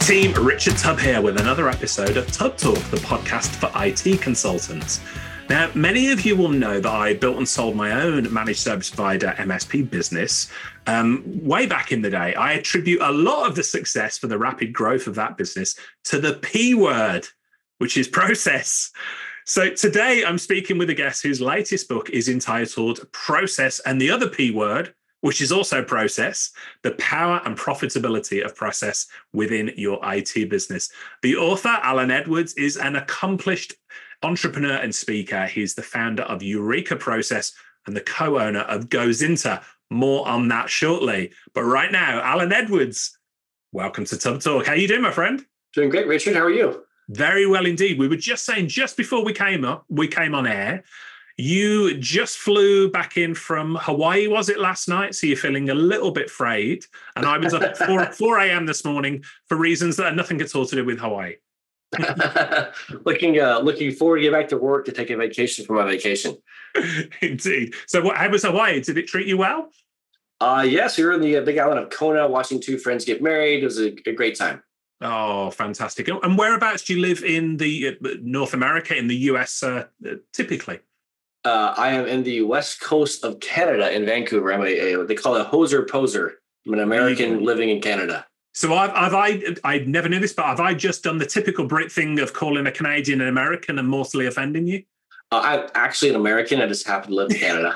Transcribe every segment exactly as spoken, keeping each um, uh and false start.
team, Richard Tubb here with another episode of Tubb Talk, the podcast for I T consultants. Now, many of you will know that I built and sold my own managed service provider M S P business um, way back in the day. I attribute a lot of the success for the rapid growth of that business to the P word, which is process. So today I'm speaking with a guest whose latest book is entitled Process and the Other P Word, which is also process, the power and profitability of process within your I T business. The author, Alan Edwards, is an accomplished entrepreneur and speaker. He's the founder of Eureka Process and the co-owner of GoZinta. More on that shortly. But right now, Alan Edwards, welcome to Tubb Talk. How are you doing, my friend? Doing great, Richard. How are you? Very well indeed. We were just saying, just before we came up, we came on air, you just flew back in from Hawaii, was it, last night? So you're feeling a little bit frayed. And I was up at four a.m. this morning for reasons that had nothing at all to do with Hawaii. looking uh, looking forward to get back to work to take a vacation from my vacation. Indeed. So what, how was Hawaii? Did it treat you well? Uh, yes, we were in the uh, big island of Kona watching two friends get married. It was a, a great time. Oh, fantastic. And whereabouts do you live in the uh, North America, in the U S uh, typically? Uh, I am in the west coast of Canada in Vancouver. I'm a, a they call it a hoser poser. I'm an American mm-hmm. living in Canada. So I've, I've I I never knew this, but have I just done the typical Brit thing of calling a Canadian an American and mortally offending you? Uh, I'm actually an American. I just happen to live in Canada.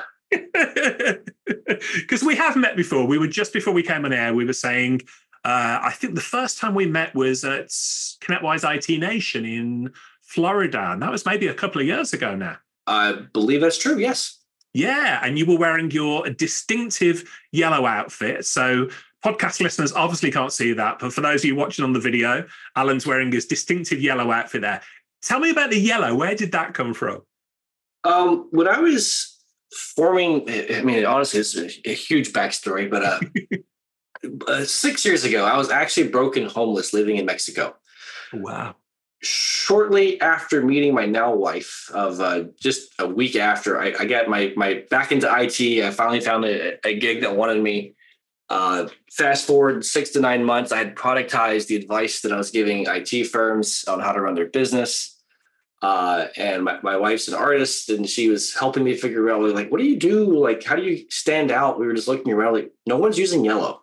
Because we have met before. We were just before we came on air. We were saying, uh, I think the first time we met was at ConnectWise I T Nation in Florida, and that was maybe a couple of years ago now. I believe that's true, yes. Yeah, and you were wearing your distinctive yellow outfit. So podcast listeners obviously can't see that, but for those of you watching on the video, Alan's wearing his distinctive yellow outfit there. Tell me about the yellow. Where did that come from? Um, when I was forming, I mean, honestly, it's a, a huge backstory, but uh, uh, six years ago, I was actually broken homeless living in Mexico. Wow. Shortly after meeting my now wife, of uh, just a week after, I, I got my my back into I T. I finally found a, a gig that wanted me. Uh, fast forward six to nine months, I had productized the advice that I was giving I T firms on how to run their business. Uh, and my, my wife's an artist, and she was helping me figure out, like, what do you do? Like, how do you stand out? We were just looking around, like, no one's using yellow.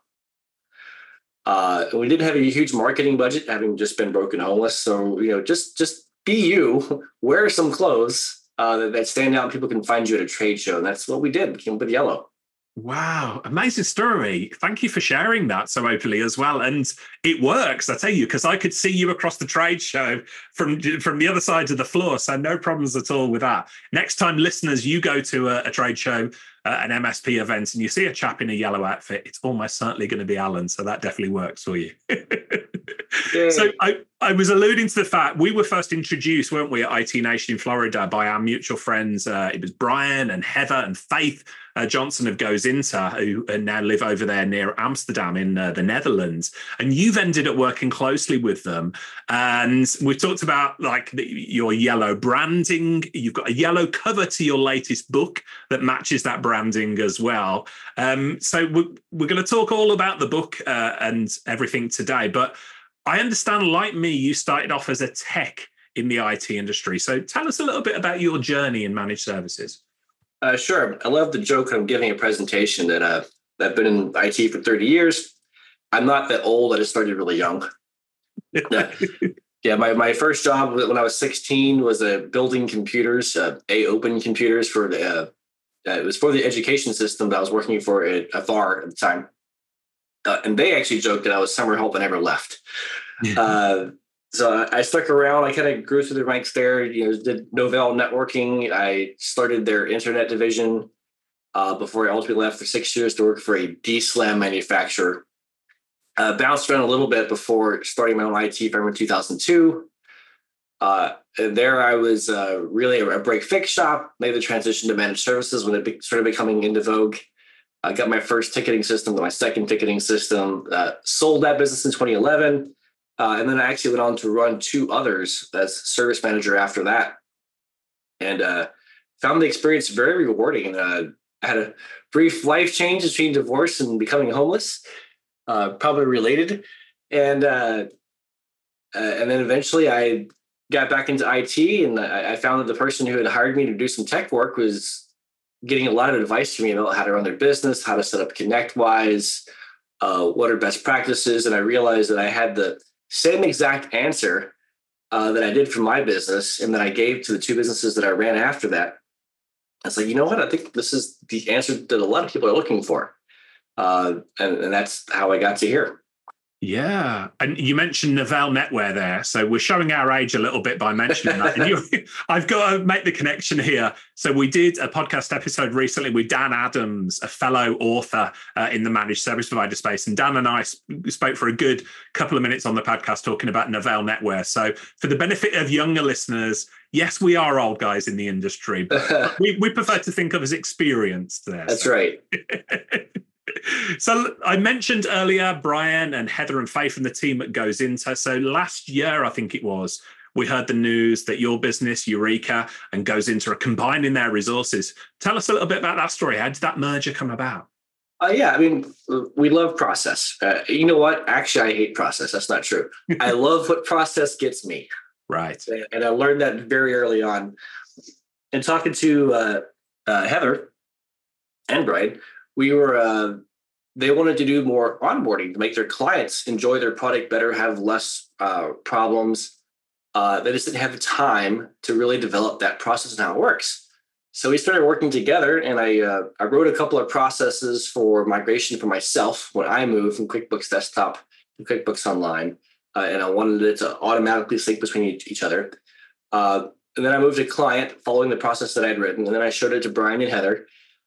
Uh, we didn't have a huge marketing budget, having just been broken homeless. So, you know, just just be you, wear some clothes uh, that, that stand out and people can find you at a trade show. And that's what we did. We came up with yellow. Wow. Amazing story. Thank you for sharing that so openly as well. And it works, I tell you, because I could see you across the trade show from, from the other side of the floor. So no problems at all with that. Next time, listeners, you go to a, a trade show, uh, an M S P event, and you see a chap in a yellow outfit, it's almost certainly going to be Alan. So that definitely works for you. Yeah. So I, I was alluding to the fact we were first introduced, weren't we, at I T Nation in Florida by our mutual friends. Uh, it was Brian and Heather and Faith uh, Johnson of GoZinta, who uh, now live over there near Amsterdam in uh, the Netherlands. And you've ended up working closely with them. And we've talked about like the, your yellow branding. You've got a yellow cover to your latest book that matches that branding as well. Um, so we're, we're going to talk all about the book uh, and everything today. But I understand, like me, you started off as a tech in the I T industry. So tell us a little bit about your journey in managed services. Uh, sure. I love the joke I'm giving a presentation that uh, I've been in I T for thirty years. I'm not that old. I just started really young. yeah, my, my first job when I was sixteen was uh, building computers, uh, A-Open computers for the, uh, uh, it was for the education system that I was working for at F R at the time. Uh, and they actually joked that I was summer help and never left. uh, so I stuck around. I kind of grew through the ranks there. You know, did Novell Networking. I started their internet division uh, before I ultimately left for six years to work for a D SLAM manufacturer. Uh, bounced around a little bit before starting my own I T firm in two thousand two. Uh, and there I was uh, really a break fix shop. Made the transition to managed services when it be- started becoming into vogue. I got my first ticketing system, my second ticketing system, uh, sold that business in twenty eleven. Uh, and then I actually went on to run two others as service manager after that. And uh, found the experience very rewarding. Uh, I had a brief life change between divorce and becoming homeless, uh, probably related. And uh, uh, and then eventually I got back into I T, and I, I found that the person who had hired me to do some tech work was getting a lot of advice from me about how to run their business, how to set up ConnectWise, uh, what are best practices. And I realized that I had the same exact answer uh, that I did for my business and that I gave to the two businesses that I ran after that. I was like, you know what? I think this is the answer that a lot of people are looking for. Uh, and, and that's how I got to here. Yeah. And you mentioned Novell NetWare there. So we're showing our age a little bit by mentioning that. And you, I've got to make the connection here. So we did a podcast episode recently with Dan Adams, a fellow author uh, in the managed service provider space. And Dan and I sp- spoke for a good couple of minutes on the podcast talking about Novell NetWare. So for the benefit of younger listeners, yes, we are old guys in the industry, but we, we prefer to think of as experienced there. That's so. right. So I mentioned earlier Brian and Heather and Faith and the team at GoesInter. So last year, I think it was, we heard the news that your business, Eureka, and GoesInter are combining their resources. Tell us a little bit about that story. How did that merger come about? Uh, yeah, I mean, we love process. Uh, you know what? Actually, I hate process. That's not true. I love what process gets me. Right. And I learned that very early on. And talking to uh, uh, Heather and Brian, we were, uh, they wanted to do more onboarding to make their clients enjoy their product better, have less uh, problems. Uh, they just didn't have the time to really develop that process and how it works. So we started working together, and I uh, I wrote a couple of processes for migration for myself when I moved from QuickBooks Desktop to QuickBooks Online, uh, and I wanted it to automatically sync between each, each other. Uh, and then I moved to client following the process that I'd written, and then I showed it to Brian and Heather.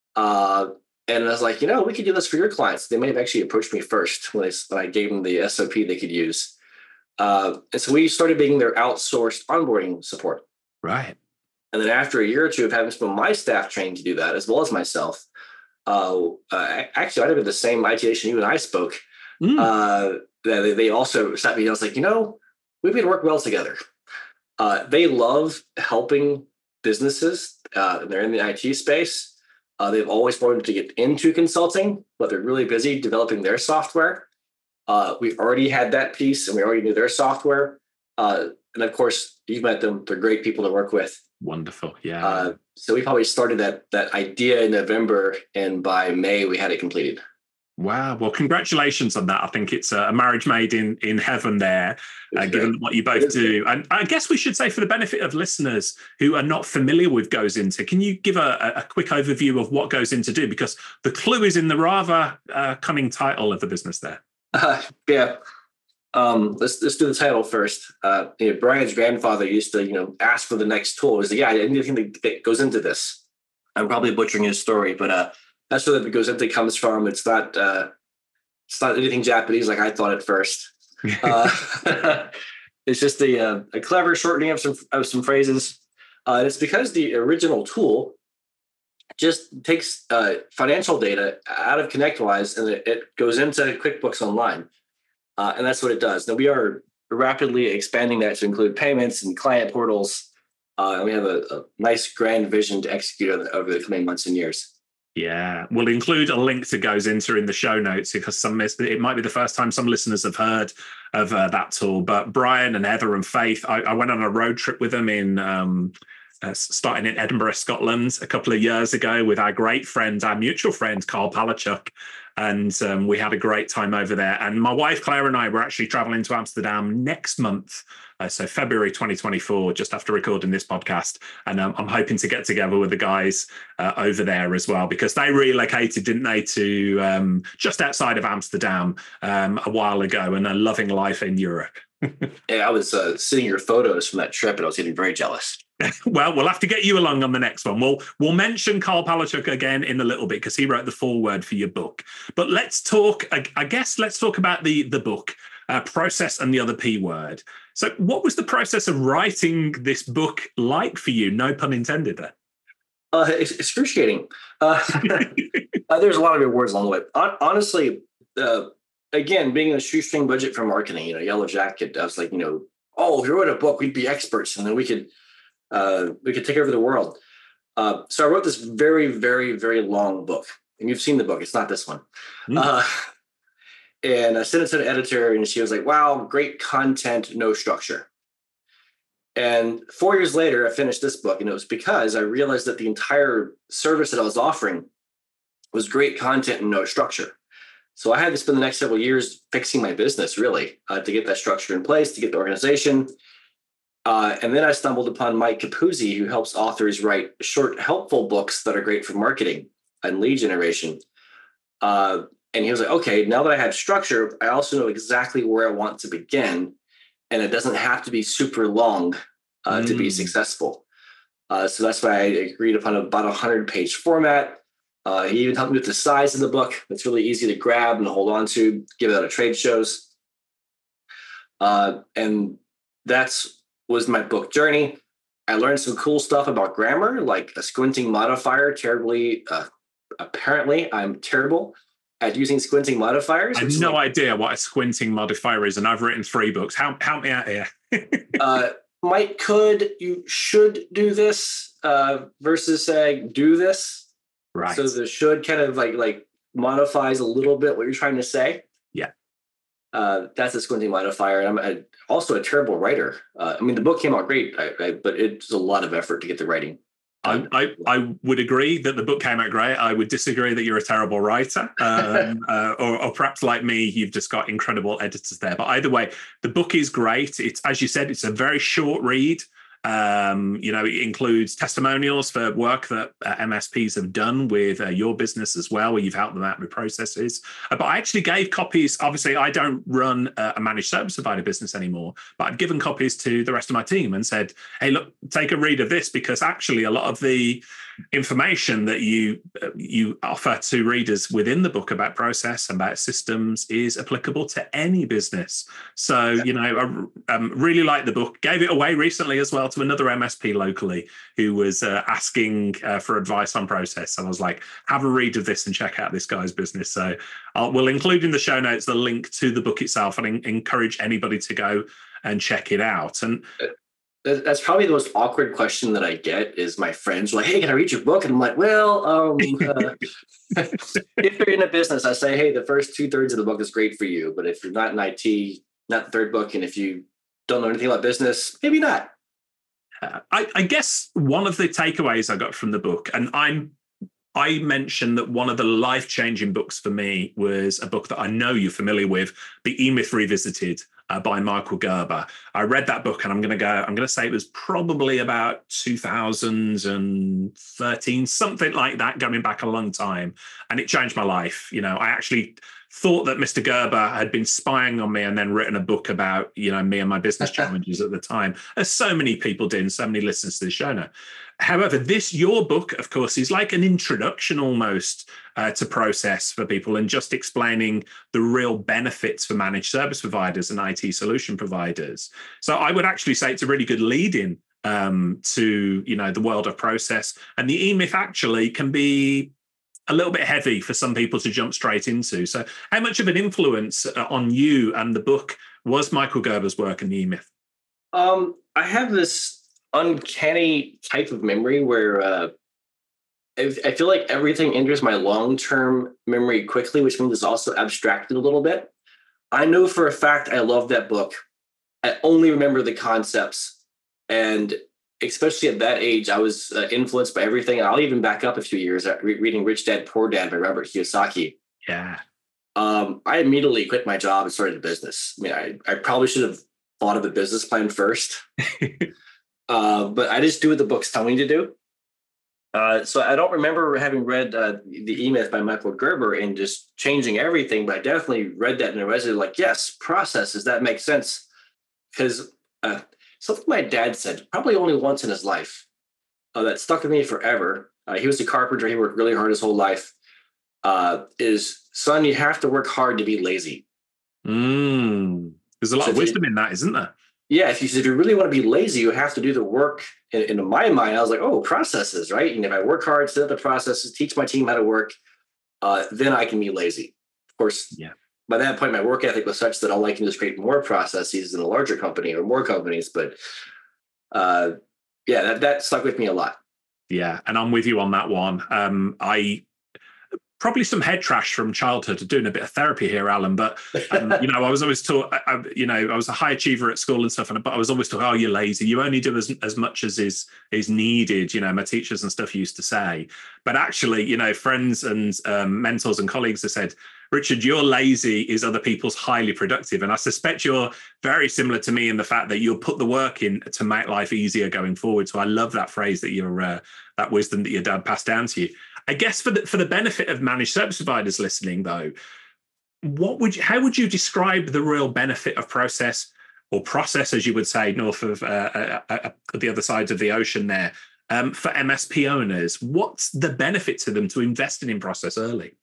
Uh, And I was like, you know, we could do this for your clients. They may have actually approached me first when I, when I gave them the S O P they could use. Uh, and so we started being their outsourced onboarding support. Right. And then after a year or two of having some of my staff trained to do that, as well as myself, uh, uh, actually, I'd have been the same I T Nation you and I spoke. Mm. Uh, they, they also sat me and I was like, you know, we could work well together. Uh, they love helping businesses. Uh, they're in the I T space. Uh, they've always wanted to get into consulting, but they're really busy developing their software. Uh, we already had that piece, and we already knew their software. Uh, and of course, you've met them; they're great people to work with. Wonderful, yeah. Uh, so we probably started that that idea in November, and by May we had it completed. Wow. Well, congratulations on that. I think it's a marriage made in, in heaven there, uh, given what you both do. And I guess we should say, for the benefit of listeners who are not familiar with GoesInter, can you give a, a quick overview of what GoesInter do? Because the clue is in the rather uh, cunning title of the business there. Uh, yeah. Um, let's let's do the title first. Uh, you know, Brian's grandfather used to, you know, ask for the next tool. He's like, yeah, anything that, that goes into this. I'm probably butchering his story, but uh, that's where the GoesInter comes from. It's not uh, it's not anything Japanese like I thought at first. Uh, it's just a, uh, a clever shortening of some of some phrases. Uh, and it's because the original tool just takes uh, financial data out of ConnectWise and it, it goes into QuickBooks Online. Uh, and that's what it does. Now, we are rapidly expanding that to include payments and client portals. Uh, and we have a, a nice grand vision to execute over the, over the coming months and years. Yeah, we'll include a link to GoesInter in the show notes because some it might be the first time some listeners have heard of uh, that tool. But Brian and Heather and Faith, I, I went on a road trip with them in um, uh, starting in Edinburgh, Scotland, a couple of years ago with our great friend, our mutual friend, Carl Palachuk. And um, we had a great time over there. And my wife, Claire, and I were actually traveling to Amsterdam next month. Uh, so February twenty twenty-four, just after recording this podcast. And um, I'm hoping to get together with the guys uh, over there as well, because they relocated, didn't they, to um, just outside of Amsterdam um, a while ago and are loving life in Europe. Yeah, I was uh, seeing your photos from that trip and I was getting very jealous. Well, we'll have to get you along on the next one. We'll we'll mention Carl Palachuk again in a little bit because he wrote the foreword for your book. But let's talk, I, I guess, let's talk about the, the book, uh, Process and the Other P Word. So what was the process of writing this book like for you? No pun intended there. Uh, it's excruciating. Uh, uh, there's a lot of rewards along the way. Honestly, uh, again, being a shoestring budget for marketing, you know, Yellow Jacket, I was like, you know, oh, if you wrote a book, we'd be experts and then we could uh, we could take over the world. Uh, so I wrote this very, very, very long book. And you've seen the book. It's not this one. Mm. Uh, And I sent it to the editor, and she was like, wow, great content, no structure. And four years later, I finished this book, and it was because I realized that the entire service that I was offering was great content and no structure. So I had to spend the next several years fixing my business, really, uh, to get that structure in place, to get the organization. Uh, and then I stumbled upon Mike Capuzzi, who helps authors write short, helpful books that are great for marketing and lead generation. Uh, and he was like, okay, now that I have structure, I also know exactly where I want to begin. And it doesn't have to be super long uh, mm. to be successful. Uh, so that's why I agreed upon about a hundred-page format. Uh, he even helped me with the size of the book. It's really easy to grab and hold on to, give it out at trade shows. Uh, and that's was my book journey. I learned some cool stuff about grammar, like a squinting modifier. Terribly, uh, apparently, I'm terrible at using squinting modifiers. I have no like, idea what a squinting modifier is, and I've written three books. Help, help me out here. uh, might, could, you should do this uh, versus saying do this. Right. So the should kind of like like modifies a little bit what you're trying to say. Yeah. Uh, that's a squinting modifier. And I'm a, also a terrible writer. Uh, I mean, the book came out great, I, I, but it's a lot of effort to get the writing. I, I, I would agree that the book came out great. I would disagree that you're a terrible writer. Um, uh, or, or perhaps like me, you've just got incredible editors there. But either way, the book is great. It's, as you said, it's a very short read. Um, you know, it includes testimonials for work that uh, M S Ps have done with uh, your business as well, where you've helped them out with processes. Uh, but I actually gave copies. Obviously, I don't run uh, a managed service provider business anymore, but I've given copies to the rest of my team and said, hey, look, take a read of this, because actually a lot of the information that you uh, you offer to readers within the book about process and about systems is applicable to any business. So, you know, I um, really like the book. Gave it away recently as well to another M S P locally who was uh, asking uh, for advice on process. And I was like, have a read of this and check out this guy's business. So I'll, we'll include in the show notes the link to the book itself, and en- encourage anybody to go and check it out. And that's probably the most awkward question that I get is my friends are like, hey, can I read your book? And I'm like, well, um, uh, if you're in a business, I say, hey, the first two thirds of the book is great for you. But if you're not in I T, not the third book. And if you don't know anything about business, maybe not. Uh, I, I guess one of the takeaways I got from the book, and I'm, I mentioned that one of the life-changing books for me was a book that I know you're familiar with, The E-Myth Revisited, Uh, by Michael Gerber. I read that book, and I'm going to go, I'm going to say it was probably about two thousand thirteen, something like that, going back a long time. And it changed my life. You know, I actually thought that Mister Gerber had been spying on me and then written a book about, you know, me and my business challenges at the time, as so many people did, and so many listeners to the show now. However, this, your book, of course, is like an introduction almost uh, to process for people, and just explaining the real benefits for managed service providers and I T solution providers. So I would actually say it's a really good lead-in um, to, you know, the world of process. And the E-Myth actually can be a little bit heavy for some people to jump straight into. So how much of an influence on you and the book was Michael Gerber's work in the E-Myth? Um, I have this uncanny type of memory where uh, I, I feel like everything enters my long-term memory quickly, which means it's also abstracted a little bit. I know for a fact I love that book. I only remember the concepts. And especially at that age, I was uh, influenced by everything. I'll even back up a few years at re- reading Rich Dad, Poor Dad by Robert Kiyosaki. Yeah. Um, I immediately quit my job and started a business. I mean, I, I probably should have thought of a business plan first. Uh, but I just do what the book's telling me to do. Uh, so I don't remember having read uh, the E-Myth by Michael Gerber and just changing everything, but I definitely read that and I was like, yes, processes, that makes sense. Because uh, something my dad said probably only once in his life uh, that stuck with me forever. Uh, he was a carpenter. He worked really hard his whole life. Uh, is, son, you have to work hard to be lazy. Mm. There's a lot so of wisdom you, in that, isn't there? Yeah, if you, if you really want to be lazy, you have to do the work. And in my mind, I was like, oh, processes, right? And if I work hard, set up the processes, teach my team how to work, uh, then I can be lazy. Of course, yeah. By that point, my work ethic was such that all I can do is create more processes in a larger company or more companies. But uh, yeah, that, that stuck with me a lot. Yeah, and I'm with you on that one. Um, I probably some head trash from childhood, doing a bit of therapy here, Alan. But um, you know, I was always taught, I, I, you know, I was a high achiever at school and stuff, and but I was always taught, oh, you're lazy. You only do as as much as is is needed. You know, my teachers and stuff used to say. But actually, you know, friends and um, mentors and colleagues have said, Richard, you're lazy is other people's highly productive. And I suspect you're very similar to me in the fact that you'll put the work in to make life easier going forward. So I love that phrase that you're, uh, that wisdom that your dad passed down to you. I guess for the, for the benefit of managed service providers listening, though, what would you, how would you describe the real benefit of process or process, as you would say, north of uh, uh, uh, the other side of the ocean there, um, for M S P owners? What's the benefit to them to investing in process early?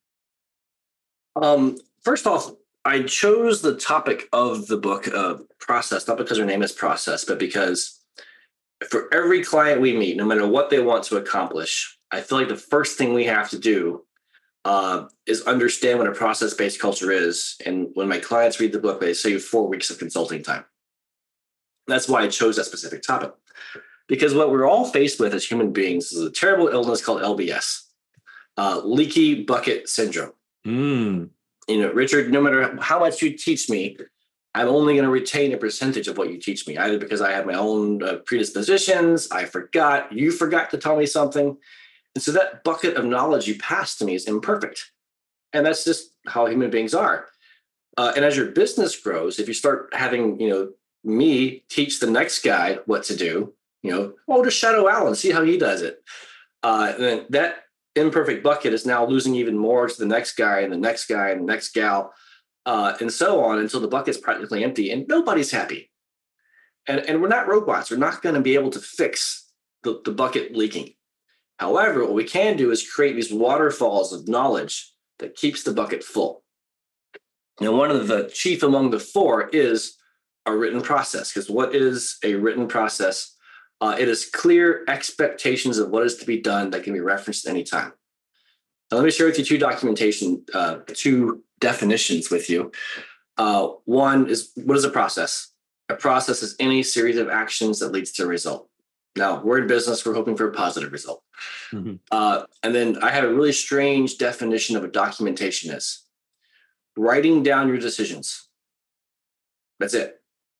Um, first off, I chose the topic of the book, uh, process, not because her name is Process, but because for every client we meet, no matter what they want to accomplish, I feel like the first thing we have to do uh, is understand what a process-based culture is. And when my clients read the book, they save four weeks of consulting time. That's why I chose that specific topic. Because what we're all faced with as human beings is a terrible illness called L B S, uh, leaky bucket syndrome. Mm. You know, Richard, no matter how much you teach me, I'm only going to retain a percentage of what you teach me, either because I have my own uh, predispositions, I forgot, you forgot to tell me something. And so that bucket of knowledge you pass to me is imperfect. And that's just how human beings are. Uh, and as your business grows, if you start having, you know, me teach the next guy what to do, you know, oh, just shadow Alan, see how he does it. Uh, and then that imperfect bucket is now losing even more to the next guy and the next guy and the next gal, uh, and so on until the bucket's practically empty and nobody's happy. And, and we're not robots. We're not going to be able to fix the, the bucket leaking. However, what we can do is create these waterfalls of knowledge that keeps the bucket full. And one of the chief among the four is a written process, because what is a written process? Uh, it is clear expectations of what is to be done that can be referenced anytime. Now, let me share with you two documentation, uh, two definitions with you. Uh, one is, what is a process? A process is any series of actions that leads to a result. Now, we're in business, we're hoping for a positive result. Mm-hmm. Uh, and then I have a really strange definition of what documentation is. Writing down your decisions. That's it.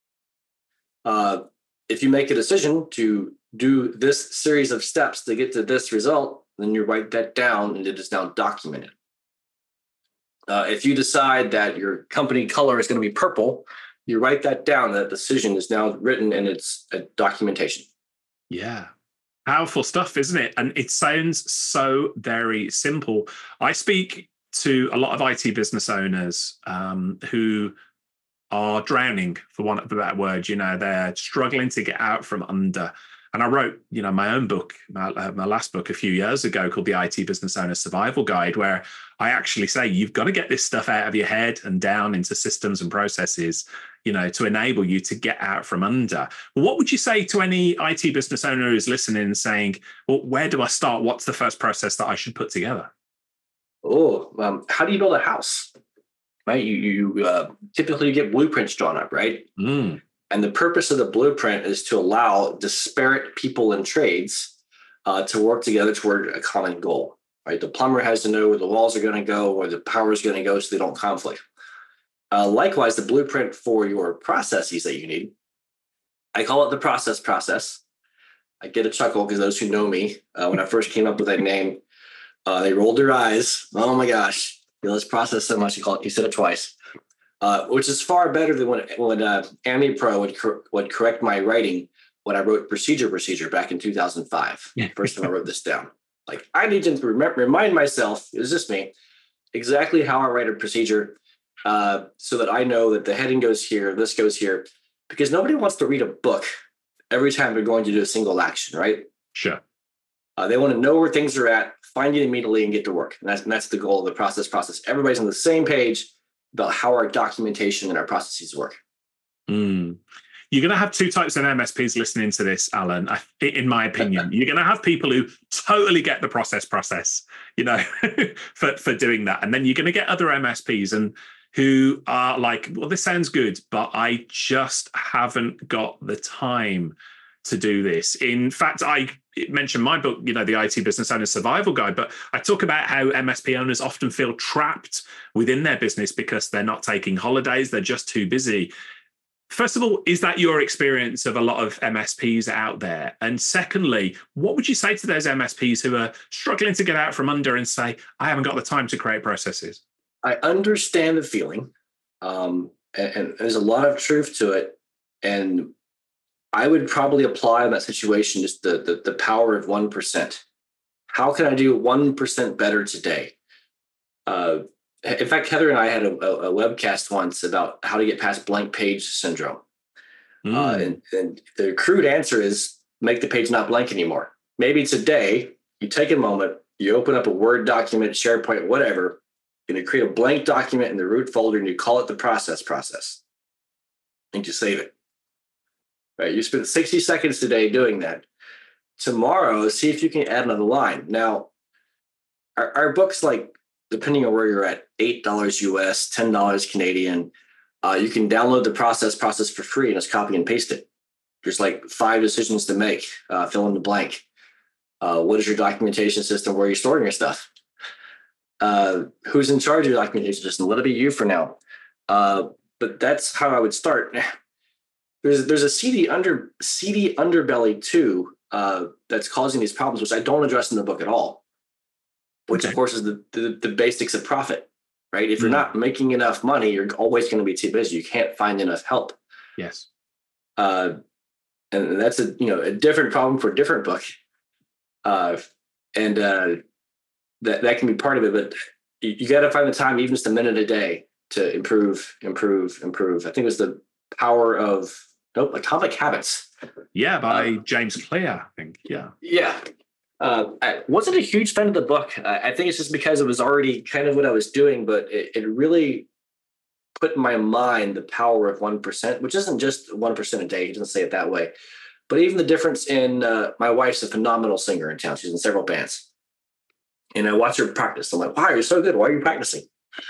Uh, if you make a decision to do this series of steps to get to this result, then you write that down and it is now documented. Uh, if you decide that your company color is going to be purple, you write that down. That decision is now written and it's a documentation. Yeah. Powerful stuff, isn't it? And it sounds so very simple. I speak to a lot of I T business owners um, who are drowning, for want of a better word. You know, they're struggling to get out from under. And I wrote, you know, my own book, my, uh, my last book a few years ago called The I T Business Owner Survival Guide, where I actually say you've got to get this stuff out of your head and down into systems and processes, you know, to enable you to get out from under. What would you say to any I T business owner who's listening and saying, well, where do I start? What's the first process that I should put together? Oh, um, how do you build a house? Right? You, you uh, typically get blueprints drawn up, right? Mm. And the purpose of the blueprint is to allow disparate people and trades uh, to work together toward a common goal, right? The plumber has to know where the walls are going to go, where the power is going to go so they don't conflict. Uh, likewise, the blueprint for your processes that you need, I call it the process process. I get a chuckle because those who know me, uh, when I first came up with that name, uh, they rolled their eyes. Oh my gosh, you know, this process so much. You call it, you said it twice. Uh, which is far better than when, when uh, AmiPro would, cor- would correct my writing when I wrote procedure procedure back in two thousand five. First time I wrote this down. Like, I need to rem- remind myself, is this me, exactly how I write a procedure uh, so that I know that the heading goes here, this goes here, because nobody wants to read a book every time they're going to do a single action, right? Sure. Uh, they want to know where things are at, find it immediately, and get to work. And that's, and that's the goal of the process process. Everybody's on the same page about how our documentation and our processes work. Mm. You're going to have two types of M S Ps listening to this, Alan, in my opinion. You're going to have people who totally get the process process, you know, for, for doing that. And then you're going to get other M S Ps and who are like, well, this sounds good, but I just haven't got the time to do this. In fact, I mentioned my book, you know, the I T Business Owner Survival Guide, but I talk about how M S P owners often feel trapped within their business because they're not taking holidays, they're just too busy. First of all, is that your experience of a lot of M S Ps out there? And secondly, what would you say to those M S Ps who are struggling to get out from under and say, I haven't got the time to create processes? I understand the feeling, um, and, and there's a lot of truth to it. And I would probably apply in that situation just the, the, the power of one percent. How can I do one percent better today? Uh, in fact, Heather and I had a, a, a webcast once about how to get past blank page syndrome. Mm. Uh, and, and the crude answer is make the page not blank anymore. Maybe today you take a moment, you open up a Word document, SharePoint, whatever, and you create a blank document in the root folder and you call it the process process. And you save it. Right? You spend sixty seconds today doing that. Tomorrow, see if you can add another line. Now, our, our books, like, depending on where you're at, eight dollars U S, ten dollars Canadian. Uh, you can download the process process for free and just copy and paste it. There's like five decisions to make. Uh, fill in the blank. Uh, what is your documentation system? Where are you storing your stuff? Uh, who's in charge of your documentation system? Let it be you for now. Uh, but that's how I would start. There's there's a seedy under seedy underbelly too uh, that's causing these problems, which I don't address in the book at all. Which, okay. Of course, is the, the the basics of profit, right? If you're mm. not making enough money, you're always going to be too busy. You can't find enough help. Yes, uh, and that's a you know a different problem for a different book, uh, and uh, that that can be part of it. But you, you got to find the time, even just a minute a day, to improve, improve, improve. I think it was the power of nope, Atomic Habits. Yeah, by uh, James Clear, I think. Yeah, yeah. Uh, I wasn't a huge fan of the book. I, I think it's just because it was already kind of what I was doing, but it, it really put in my mind the power of one percent, which isn't just one percent a day. He doesn't say it that way. But even the difference in, uh, my wife's a phenomenal singer in town. She's in several bands. And I watch her practice. I'm like, wow, you're so good. Why are you practicing?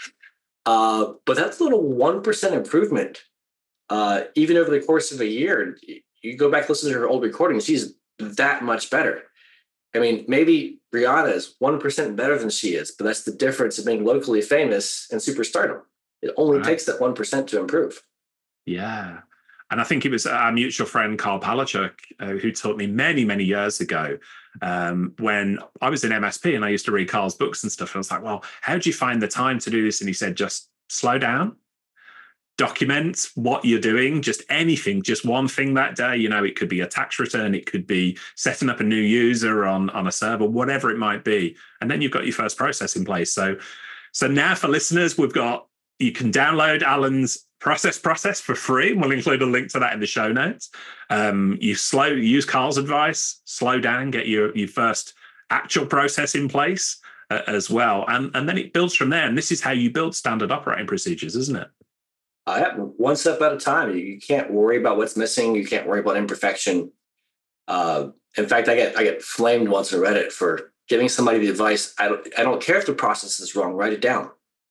Uh, but that's a little one percent improvement. Uh, even over the course of a year, you go back, listen to her old recordings, she's that much better. I mean, maybe Rihanna is one percent better than she is, but that's the difference of being locally famous and superstardom. It only right. takes that one percent to improve. Yeah. And I think it was our mutual friend, Carl Palachuk, uh, who taught me many, many years ago um, when I was in M S P and I used to read Carl's books and stuff. And I was like, well, how do you find the time to do this? And he said, just slow down. Document what you're doing, just anything, just one thing that day. You know, it could be a tax return, it could be setting up a new user on, on a server, whatever it might be. And then you've got your first process in place. So, so now for listeners, we've got, you can download Alan's process process for free. We'll include a link to that in the show notes. Um, you slow, use Carl's advice, slow down, get your, your first actual process in place uh, as well. And, and then it builds from there. And this is how you build standard operating procedures, isn't it? Uh, one step at a time. You, you can't worry about what's missing. You can't worry about imperfection. Uh, in fact, I get I get flamed once on Reddit for giving somebody the advice. I don't I don't care if the process is wrong. Write it down.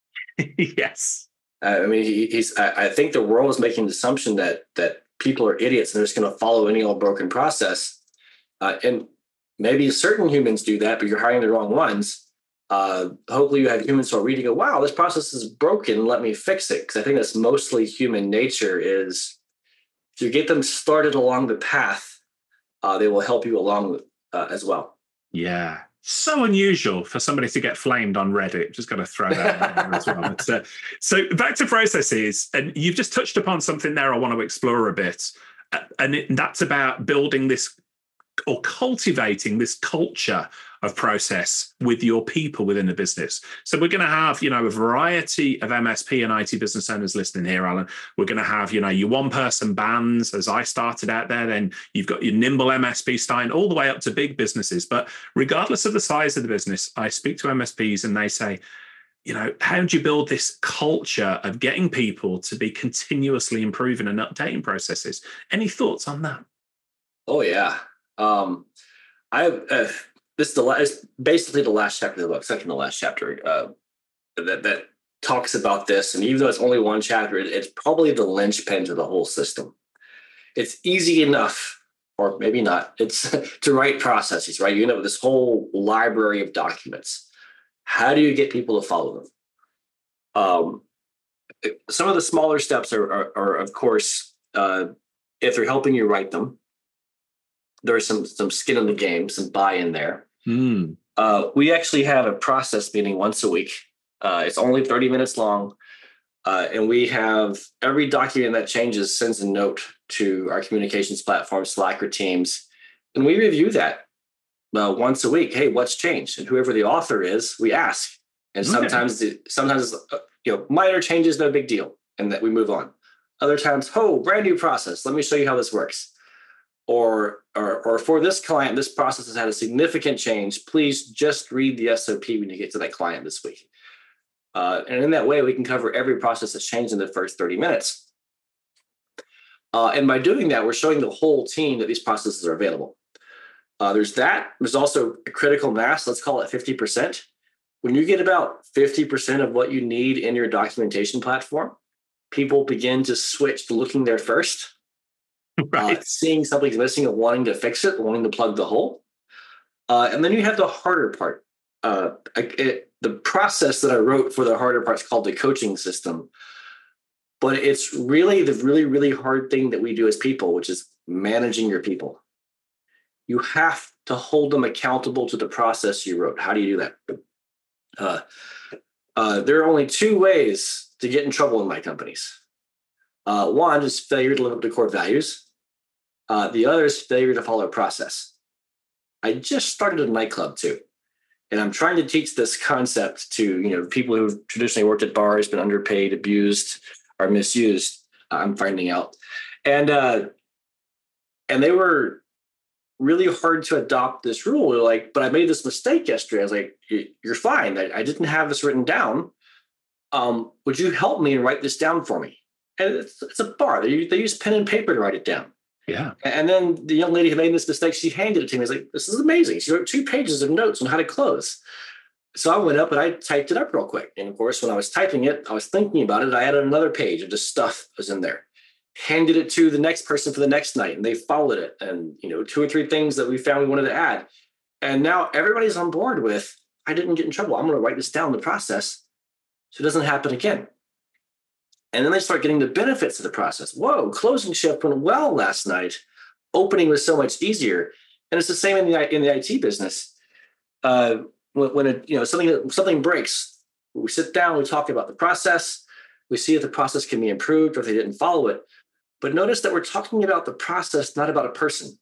Yes. Uh, I mean, he, he's. I, I think the world is making the assumption that that people are idiots and they're just going to follow any old broken process. Uh, and maybe certain humans do that, but you're hiring the wrong ones. Uh, hopefully you have humans who are reading, go, wow, this process is broken. Let me fix it. Because I think that's mostly human nature is if you get them started along the path, uh, they will help you along uh, as well. Yeah. So unusual for somebody to get flamed on Reddit. Just got to throw that out there as well. But, uh, so back to processes. And you've just touched upon something there I want to explore a bit. Uh, and it, that's about building this or cultivating this culture of process with your people within the business. So we're going to have, you know, a variety of M S P and I T business owners listening here, Alan. We're going to have, you know, your one-person bands, as I started out there. Then you've got your nimble M S P starting all the way up to big businesses. But regardless of the size of the business, I speak to M S Ps and they say, you know, how do you build this culture of getting people to be continuously improving and updating processes? Any thoughts on that? Oh, yeah. Um, I uh, this is the last, basically the last chapter of the book, second to the last chapter uh, that that talks about this. And even though it's only one chapter, it, it's probably the linchpin to the whole system. It's easy enough or maybe not. It's to write processes, right? You end up with this whole library of documents. How do you get people to follow them? Um, some of the smaller steps are, are, are of course, uh, if they're helping you write them, there's some some skin in the game, some buy-in there. Mm. Uh, we actually have a process meeting once a week. Uh, it's only thirty minutes long. Uh, and we have every document that changes sends a note to our communications platform, Slack or Teams. And we review that uh, once a week. Hey, what's changed? And whoever the author is, we ask. And Okay. sometimes, sometimes uh, you know, minor changes, no big deal. And that we move on. Other times, oh, brand new process. Let me show you how this works. Or, or, or for this client, this process has had a significant change. Please just read the S O P when you get to that client this week. Uh, and in that way, we can cover every process that's changed in the first thirty minutes. Uh, and by doing that, we're showing the whole team that these processes are available. Uh, there's that. There's also a critical mass. Let's call it fifty percent. When you get about fifty percent of what you need in your documentation platform, people begin to switch to looking there first, Right. uh, seeing something's missing and wanting to fix it, wanting to plug the hole. Uh, and then you have the harder part. Uh, it, the process that I wrote for the harder part is called the coaching system. But it's really the really, really hard thing that we do as people, which is managing your people. You have to hold them accountable to the process you wrote. How do you do that? Uh, uh, there are only two ways to get in trouble in my companies. Uh, one is failure to live up to core values. Uh, the other is failure to follow a process. I just started a nightclub too. And I'm trying to teach this concept to, you know, people who've traditionally worked at bars, been underpaid, abused, or misused. I'm finding out. And uh, and they were really hard to adopt this rule. They're like, but I made this mistake yesterday. I was like, you're fine. I, I didn't have this written down. Um, would you help me and write this down for me? And it's, it's a bar. They, they use pen and paper to write it down. Yeah. And then the young lady who made this mistake, she handed it to me. I was like, this is amazing. She wrote two pages of notes on how to close. So I went up and I typed it up real quick. And of course, when I was typing it, I was thinking about it. I added another page of just stuff that was in there. Handed it to the next person for the next night, and they followed it. And, you know, two or three things that we found we wanted to add. And now everybody's on board with, I didn't get in trouble. I'm going to write this down in the process so it doesn't happen again. And then they start getting the benefits of the process. Whoa, closing shift went well last night. Opening was so much easier. And it's the same in the in the I T business. Uh, when when it, you know something something breaks, we sit down, we talk about the process, we see if the process can be improved or if they didn't follow it. But notice that we're talking about the process, not about a person.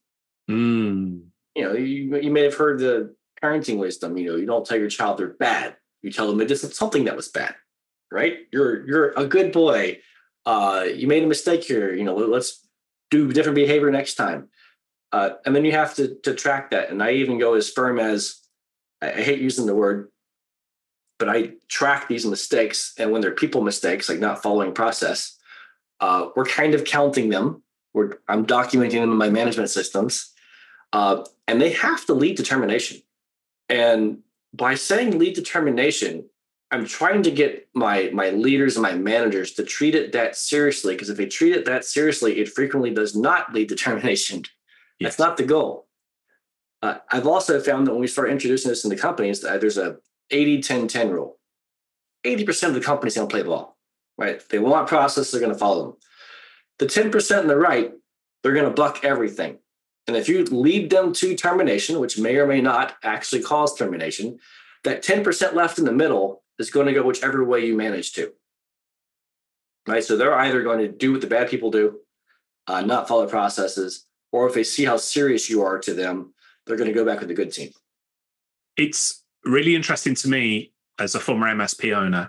Mm. You know, you, you may have heard the parenting wisdom. You know, you don't tell your child they're bad. You tell them it isn't something that was bad. Right? You're you're a good boy. Uh, you made a mistake here. You know, let's do different behavior next time. Uh, and then you have to to track that. And I even go as firm as, I, I hate using the word, but I track these mistakes. And when they're people mistakes, like not following process, uh, we're kind of counting them. We're I'm documenting them in my management systems, uh, and they have to lead to termination. And by saying lead to termination, I'm trying to get my my leaders and my managers to treat it that seriously, because if they treat it that seriously, it frequently does not lead to termination. Yes. That's not the goal. Uh, I've also found that when we start introducing this in the companies, uh, there's a eighty ten ten rule. eighty percent of the companies don't play ball, right? They want process, they're going to follow them. The ten percent on the right, they're going to buck everything. And if you lead them to termination, which may or may not actually cause termination, that ten percent left in the middle is going to go whichever way you manage to, right? So they're either going to do what the bad people do, uh, not follow processes, or if they see how serious you are to them, they're going to go back with the good team. It's really interesting to me as a former M S P owner,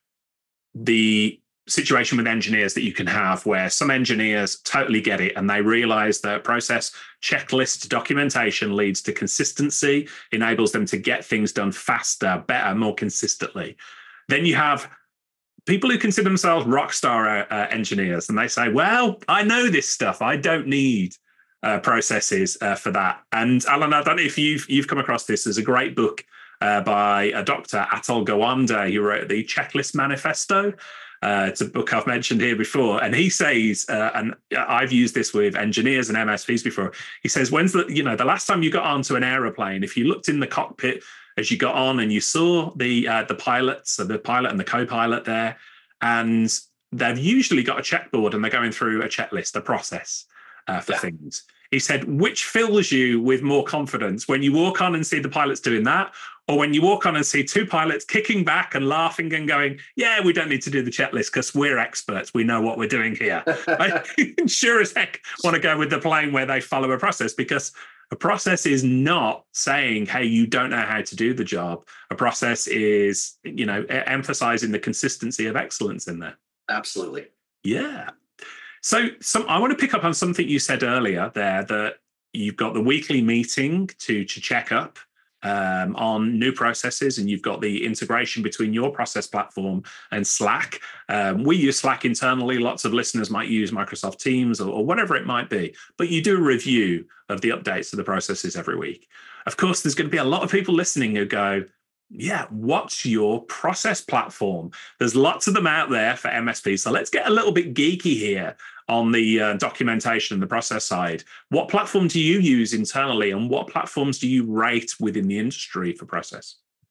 the situation with engineers that you can have where some engineers totally get it and they realize that process checklist documentation leads to consistency, enables them to get things done faster, better, more consistently. Then you have people who consider themselves rock star uh, engineers, and they say, well, I know this stuff. I don't need uh, processes uh, for that. And Alan, I don't know if you've, you've come across this. There's a great book uh, by a Doctor Atul Gawande, who wrote the Checklist Manifesto. Uh, it's a book I've mentioned here before, and he says, uh, and I've used this with engineers and M S Ps before. He says, "When's the you know the last time you got onto an aeroplane? If you looked in the cockpit as you got on and you saw the uh, the pilots, so the pilot and the co-pilot there, and they've usually got a checkboard and they're going through a checklist, a process uh, for yeah. things." He said, which fills you with more confidence, when you walk on and see the pilots doing that, or when you walk on and see two pilots kicking back and laughing and going, yeah, we don't need to do the checklist because we're experts. We know what we're doing here. I sure as heck want to go with the plane where they follow a process, because a process is not saying, hey, you don't know how to do the job. A process is, you know, emphasizing the consistency of excellence in there. Absolutely. Yeah. So some, I want to pick up on something you said earlier there, that you've got the weekly meeting to, to check up um, on new processes, and you've got the integration between your process platform and Slack. Um, we use Slack internally. Lots of listeners might use Microsoft Teams or, or whatever it might be, but you do a review of the updates to the processes every week. Of course, there's going to be a lot of people listening who go, yeah, what's your process platform? There's lots of them out there for M S P. So let's get a little bit geeky here on the uh, documentation and the process side. What platform do you use internally, and what platforms do you rate within the industry for process?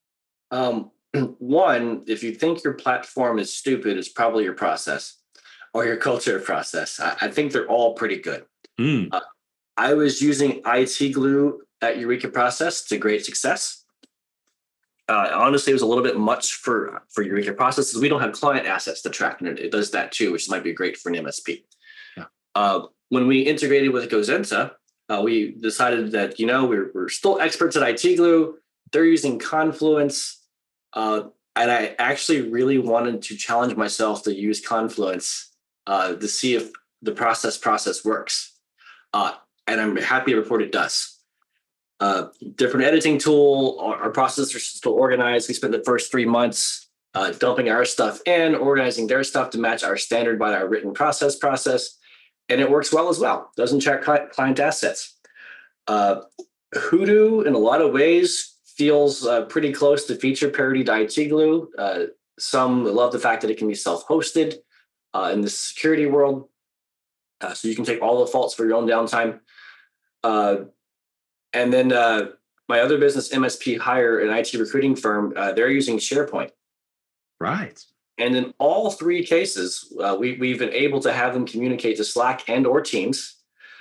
Um, one, if you think your platform is stupid, it's probably your process or your culture of process. I, I think they're all pretty good. Mm. Uh, I was using I T Glue at Eureka Process to great success. Uh, honestly, it was a little bit much for, for Eureka Process, because we don't have client assets to track, and it, it does that too, which might be great for an M S P. Yeah. Uh, when we integrated with Gozenta, uh, we decided that, you know, we're, we're still experts at I T Glue. They're using Confluence. Uh, and I actually really wanted to challenge myself to use Confluence uh, to see if the process process works. Uh, and I'm happy to report it does. Uh, different editing tool. Our, our processes are still organized. We spent the first three months uh, dumping our stuff in, organizing their stuff to match our standard by our written process process. And it works well as well. Doesn't check client, client assets. Uh, Hoodoo, in a lot of ways, feels uh, pretty close to feature parity to I T Glue. Uh, some love the fact that it can be self-hosted uh, in the security world. Uh, so you can take all the faults for your own downtime. Uh, And then uh, my other business, M S P Hire, an I T recruiting firm, uh, they're using SharePoint. Right. And in all three cases, uh, we, we've been able to have them communicate to Slack and or Teams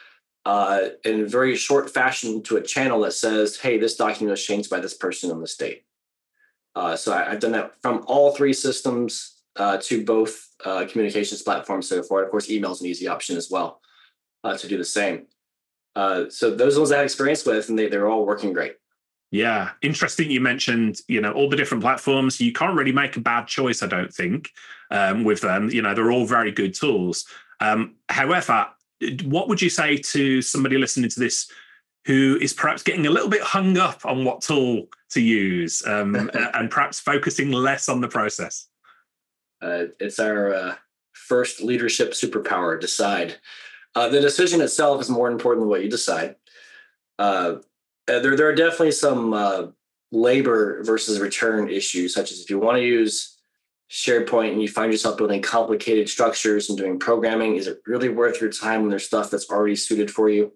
uh, in a very short fashion to a channel that says, hey, this document was changed by this person in the state. Uh, so I, I've done that from all three systems uh, to both uh, communications platforms so far. Of course, email is an easy option as well uh, to do the same. Uh, so those ones I had experience with, and they, they're all working great. Yeah. Interesting. You mentioned, you know, all the different platforms. You can't really make a bad choice, I don't think, um, with them. You know, they're all very good tools. Um, however, what would you say to somebody listening to this who is perhaps getting a little bit hung up on what tool to use um, and perhaps focusing less on the process? Uh, it's our uh, first leadership superpower, decide. Uh, the decision itself is more important than what you decide. Uh, there, there are definitely some uh, labor versus return issues, such as if you want to use SharePoint and you find yourself building complicated structures and doing programming, is it really worth your time when there's stuff that's already suited for you?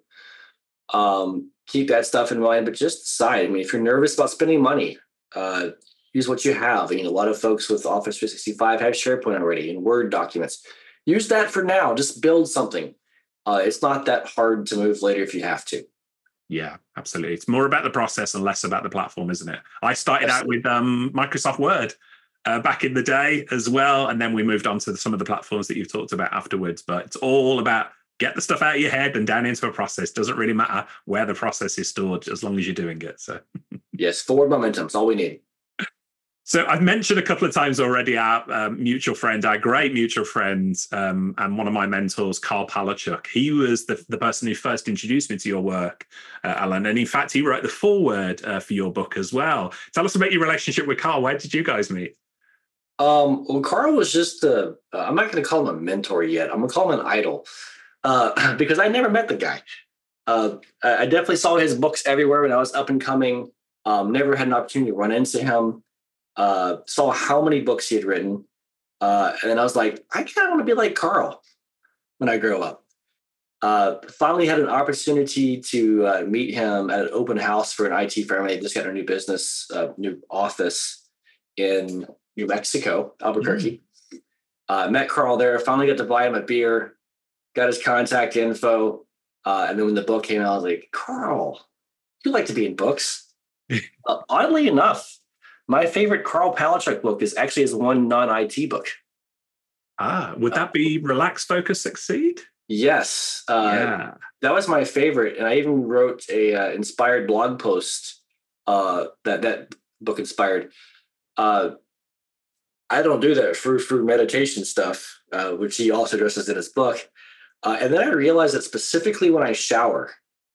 Um, keep that stuff in mind, but just decide. I mean, if you're nervous about spending money, uh, use what you have. I mean, a lot of folks with Office three sixty-five have SharePoint already and Word documents. Use that for now. Just build something. Uh, it's not that hard to move later if you have to. Yeah, absolutely. It's more about the process and less about the platform, isn't it? I started absolutely. out with um, Microsoft Word uh, back in the day as well. And then we moved on to some of the platforms that you've talked about afterwards. But it's all about get the stuff out of your head and down into a process. Doesn't really matter where the process is stored as long as you're doing it. So yes, forward momentum is all we need. So I've mentioned a couple of times already our um, mutual friend, our great mutual friend, um, and one of my mentors, Carl Palachuk. He was the, the person who first introduced me to your work, uh, Alan. And in fact, he wrote the foreword uh, for your book as well. Tell us about your relationship with Carl. Where did you guys meet? Um, well, Carl was just, a, uh, I'm not going to call him a mentor yet. I'm going to call him an idol uh, because I never met the guy. Uh, I definitely saw his books everywhere when I was up and coming. Um, never had an opportunity to run into him. Uh, saw how many books he had written. Uh, and then I was like, I kind of want to be like Carl when I grow up. Uh, finally had an opportunity to uh, meet him at an open house for an I T firm. They just got a new business, uh, new office in New Mexico, Albuquerque. Mm. Uh, met Carl there, finally got to buy him a beer, got his contact info. Uh, and then when the book came out, I was like, Carl, you like to be in books. uh, oddly enough, my favorite Carl Palachuk book is actually his one non-I T book. Ah, would that be Relax, Focus, Succeed? Yes. Uh, yeah. That was my favorite. And I even wrote a uh, inspired blog post uh, that that book inspired. Uh, I don't do that for, for meditation stuff, uh, which he also addresses in his book. Uh, and then I realized that specifically when I shower,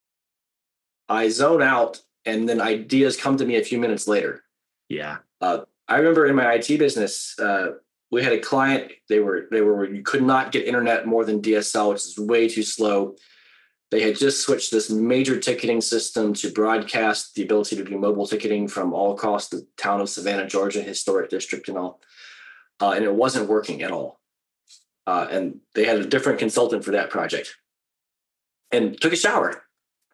I zone out and then ideas come to me a few minutes later. Yeah. Uh, I remember in my I T business, uh, we had a client, they were, they were, you could not get internet more than D S L, which is way too slow. They had just switched this major ticketing system to broadcast the ability to do mobile ticketing from all across the town of Savannah, Georgia, historic district and all. Uh, and it wasn't working at all. Uh, and they had a different consultant for that project and took a shower.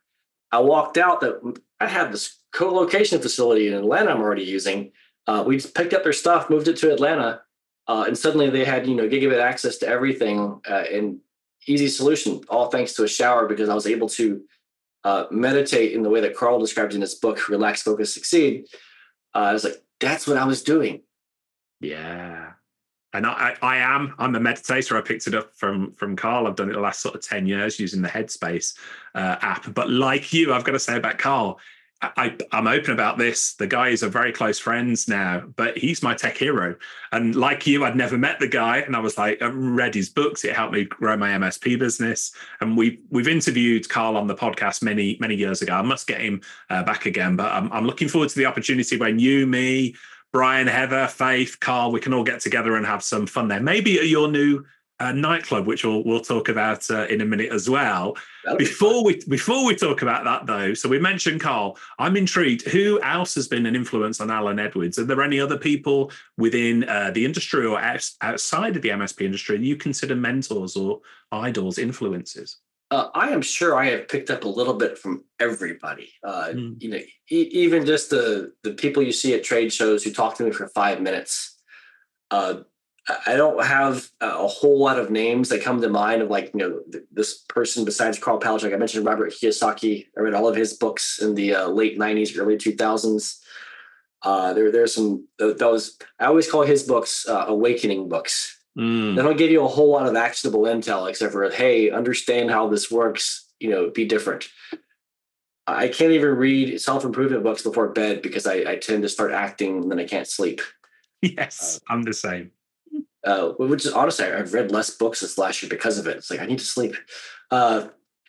I walked out that I had this co-location facility in Atlanta I'm already using. Uh, we just picked up their stuff, moved it to Atlanta. Uh, and suddenly they had, you know, gigabit access to everything uh, and easy solution, all thanks to a shower, because I was able to uh, meditate in the way that Carl describes in his book, Relax, Focus, Succeed. Uh, I was like, that's what I was doing. Yeah. And I, I am, I'm a meditator. I picked it up from, from Carl. I've done it the last sort of ten years using the Headspace uh, app. But like you, I've got to say about Carl, I, I'm open about this. The guys are very close friends now, but he's my tech hero. And like you, I'd never met the guy. And I was like, I read his books. It helped me grow my M S P business. And we, we've interviewed Carl on the podcast many, many years ago. I must get him uh, back again. But I'm, I'm looking forward to the opportunity when you, me, Brian, Heather, Faith, Carl, we can all get together and have some fun there. Maybe at your new uh, nightclub, which we'll we'll talk about uh, in a minute as well. That'll before we before we talk about that though, so we mentioned Carl. I'm intrigued. Who else has been an influence on Alan Edwards? Are there any other people within uh, the industry or outside of the M S P industry you consider mentors or idols, influences? Uh, I am sure I have picked up a little bit from everybody. Uh, mm. You know, e- even just the the people you see at trade shows who talk to me for five minutes. Uh, I don't have a whole lot of names that come to mind of like, you know, th- this person besides Carl Palachuk. I mentioned Robert Kiyosaki. I read all of his books in the uh, late nineties, early two thousands. Uh, there, there's some uh, those. I always call his books uh, awakening books. Mm. They don't give you a whole lot of actionable intel except for, hey, understand how this works, you know, be different. I can't even read self-improvement books before bed because I, I tend to start acting and then I can't sleep. Yes, uh, I'm the same. Uh, which is honestly, I've read less books this last year because of it. It's like, I need to sleep. Uh,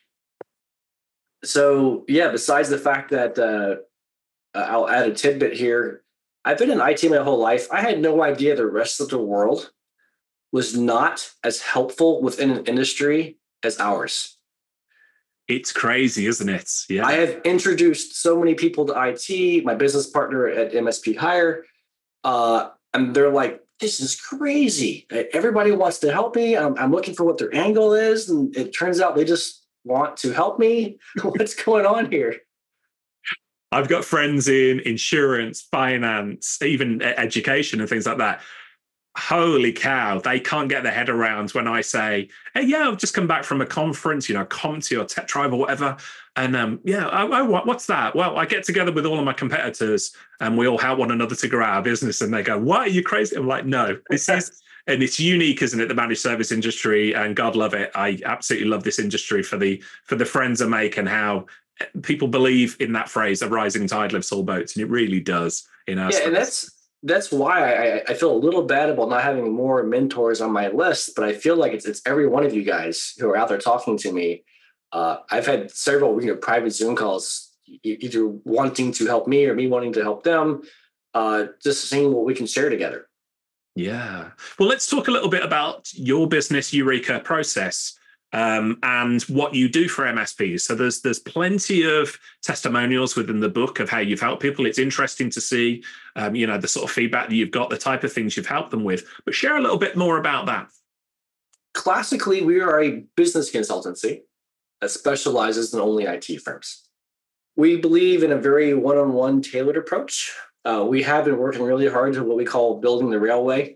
so yeah, besides the fact that uh, I'll add a tidbit here. I've been in I T my whole life. I had no idea the rest of the world was not as helpful within an industry as ours. It's crazy, isn't it? Yeah. I have introduced so many people to I T, my business partner at M S P Hire, uh, and they're like, this is crazy. Everybody wants to help me. I'm, I'm looking for what their angle is. And it turns out they just want to help me. What's going on here? I've got friends in insurance, finance, even education and things like that. Holy cow, they can't get their head around when I say, hey, yeah, I've just come back from a conference, you know, CompTIA or Tech Tribe or whatever. And um, yeah, oh, oh, what's that? Well, I get together with all of my competitors and we all help one another to grow our business. And they go, what, are you crazy? I'm like, no, this is, and it's unique, isn't it? The managed service industry, and God love it. I absolutely love this industry for the, for the friends I make and how people believe in that phrase, a rising tide lifts all boats. And it really does in our Yeah, space. And that's, That's why I, I feel a little bad about not having more mentors on my list, but I feel like it's it's every one of you guys who are out there talking to me. Uh, I've had several you know private Zoom calls, either wanting to help me or me wanting to help them, uh, just seeing what we can share together. Yeah. Well, let's talk a little bit about your business, Eureka Process. um, and what you do for M S Ps. So there's there's plenty of testimonials within the book of how you've helped people. It's interesting to see, um, you know, the sort of feedback that you've got, the type of things you've helped them with. But share a little bit more about that. Classically, we are a business consultancy that specializes in only I T firms. We believe in a very one-on-one tailored approach. Uh, we have been working really hard to what we call building the railway.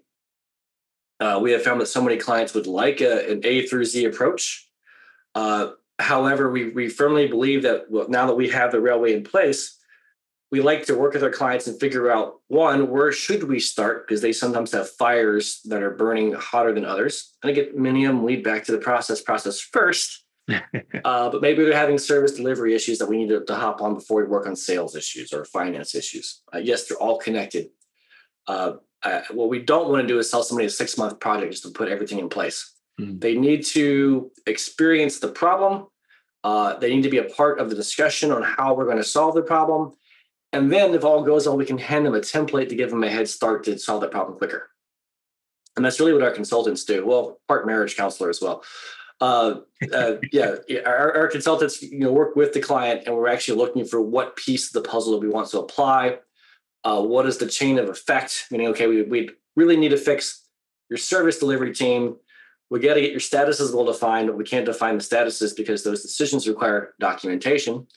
Uh, we have found that so many clients would like a, an A through Z approach. Uh, however, we, we firmly believe that well, now that we have the railway in place, we like to work with our clients and figure out, one, where should we start? Because they sometimes have fires that are burning hotter than others. And again, many of them lead back to the process process first. uh, but maybe they're having service delivery issues that we need to, to hop on before we work on sales issues or finance issues. Uh, yes, they're all connected. Uh, uh, what we don't want to do is sell somebody a six-month project just to put everything in place. Mm. They need to experience the problem. Uh, they need to be a part of the discussion on how we're going to solve the problem. And then if all goes well, we can hand them a template to give them a head start to solve that problem quicker. And that's really what our consultants do. Well, part marriage counselor as well. Uh, uh, yeah, our, our consultants, you know, work with the client, and we're actually looking for what piece of the puzzle that we want to apply. Uh, what is the chain of effect? Meaning, okay, we we really need to fix your service delivery team. We got to get your statuses well defined, but we can't define the statuses because those decisions require documentation.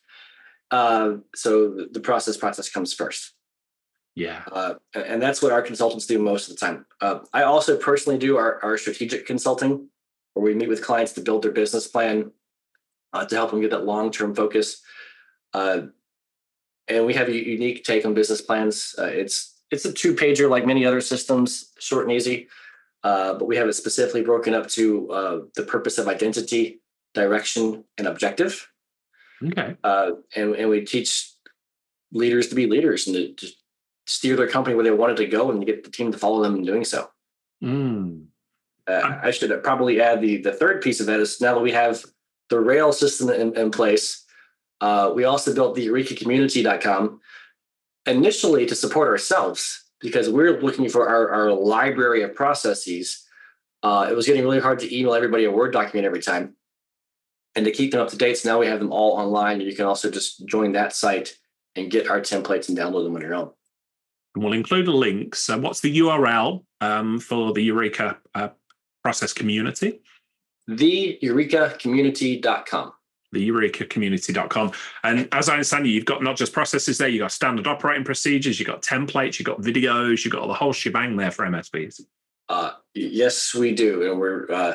Uh, so the, the process process comes first. Yeah, uh, and that's what our consultants do most of the time. Uh, I also personally do our, our strategic consulting, where we meet with clients to build their business plan, uh, to help them get that long-term focus. Uh, and we have a unique take on business plans. Uh, it's it's a two-pager like many other systems, short and easy, uh, but we have it specifically broken up to uh, the purpose of identity, direction, and objective. Okay. Uh, and, and we teach leaders to be leaders and to, to steer their company where they wanted to go and to get the team to follow them in doing so. Mm. Uh, I should probably add the, the third piece of that is now that we have the rail system in, in place, uh, we also built the eureka community dot com initially to support ourselves because we're looking for our, our library of processes. Uh, it was getting really hard to email everybody a Word document every time. And to keep them up to date, so now we have them all online. And you can also just join that site and get our templates and download them on your own. And we'll include a link. So what's the U R L um, for the Eureka uh, process community? the eureka community dot com. the eureka community dot com. And as I understand you, you've got not just processes there, you've got standard operating procedures, you've got templates, you've got videos, you've got the whole shebang there for M S Ps. Uh, yes, we do. And we're, uh,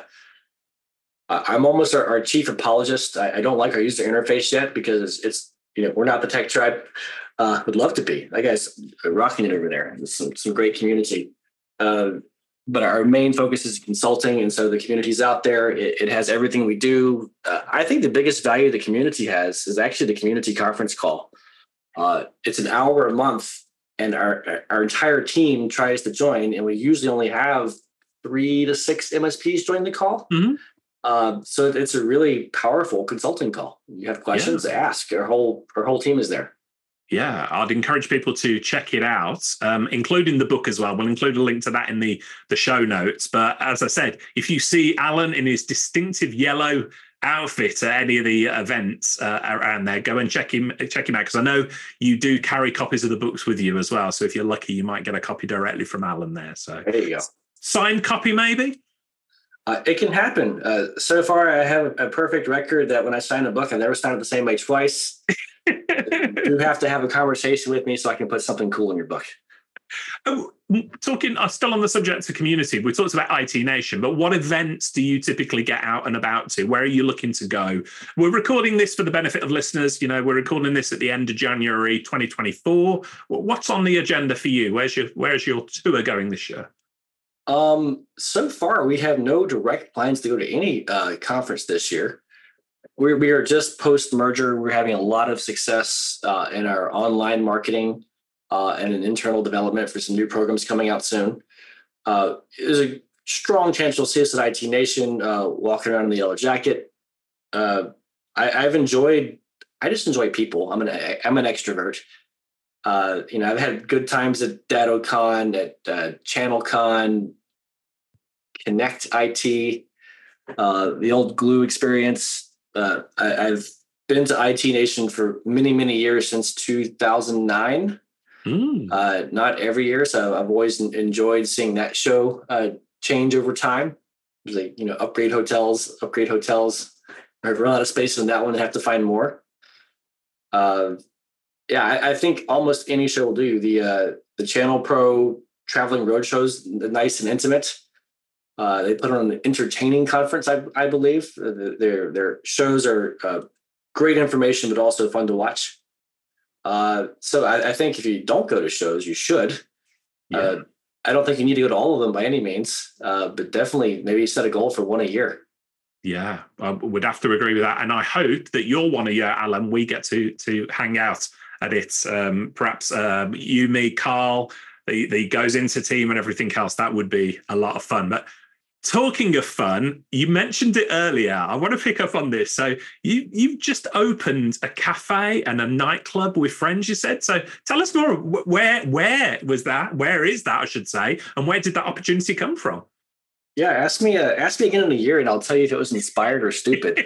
I'm almost our, our chief apologist. I, I don't like our user interface yet because it's, you know, we're not the tech tribe. Uh, would love to be. That guy's rocking it over there. There's some, some great community. Uh, but our main focus is consulting. And so the community's out there. It, it has everything we do. Uh, I think the biggest value the community has is actually the community conference call. Uh, it's an hour a month and our, our entire team tries to join. And we usually only have three to six M S Ps join the call. Mm-hmm. Uh, so it's a really powerful consulting call. You have questions, yeah. ask. Our whole, our whole team is there. Yeah, I'd encourage people to check it out, um, including the book as well. We'll include a link to that in the, the show notes. But as I said, if you see Alan in his distinctive yellow outfit at any of the events uh, around there, go and check him check him out, because I know you do carry copies of the books with you as well. So if you're lucky, you might get a copy directly from Alan there. So there you go. Signed copy, maybe? Uh, it can happen. Uh, so far, I have a perfect record that when I sign a book, I've never signed it the same way twice. You have to have a conversation with me so I can put something cool in your book. Oh, talking, uh, still on the subject of community, we talked about I T Nation, but what events do you typically get out and about to? Where are you looking to go? We're recording this for the benefit of listeners. You know, we're recording this at the end of January twenty twenty-four. What's on the agenda for you? Where's your Where's your tour going this year? Um, so far, we have no direct plans to go to any uh, conference this year. We we are just post-merger. We're having a lot of success uh, in our online marketing uh, and an internal development for some new programs coming out soon. Uh, there's a strong chance you'll see us at I T Nation uh, walking around in the yellow jacket. Uh, I, I've enjoyed. I just enjoy people. I'm an I'm an extrovert. Uh, you know, I've had good times at DattoCon, at uh, ChannelCon, Connect I T. uh, the old Glue experience. Uh, I, I've been to I T Nation for many, many years since two thousand nine. Mm. Uh, not every year, so I've always enjoyed seeing that show uh, change over time. Like, you know, upgrade hotels, upgrade hotels. I've run out of space in that one and have to find more. Uh, yeah, I, I think almost any show will do. The uh, the Channel Pro traveling road shows, nice and intimate. Uh, they put on an entertaining conference, I, I believe. Uh, their their shows are uh, great information, but also fun to watch. Uh, so I, I think if you don't go to shows, you should. Yeah. Uh, I don't think you need to go to all of them by any means, uh, but definitely maybe set a goal for one a year. Yeah, I would have to agree with that. And I hope that you're one a year, Alan. We get to to hang out at it. Um, perhaps um, you, me, Carl, the, the goes into team and everything else. That would be a lot of fun. But talking of fun, you mentioned it earlier. I want to pick up on this. So you, you've just opened a cafe and a nightclub with friends, you said. So tell us more. Where, where was that? Where is that, I should say? And where did that opportunity come from? Yeah, ask me uh, ask me again in a year and I'll tell you if it was inspired or stupid.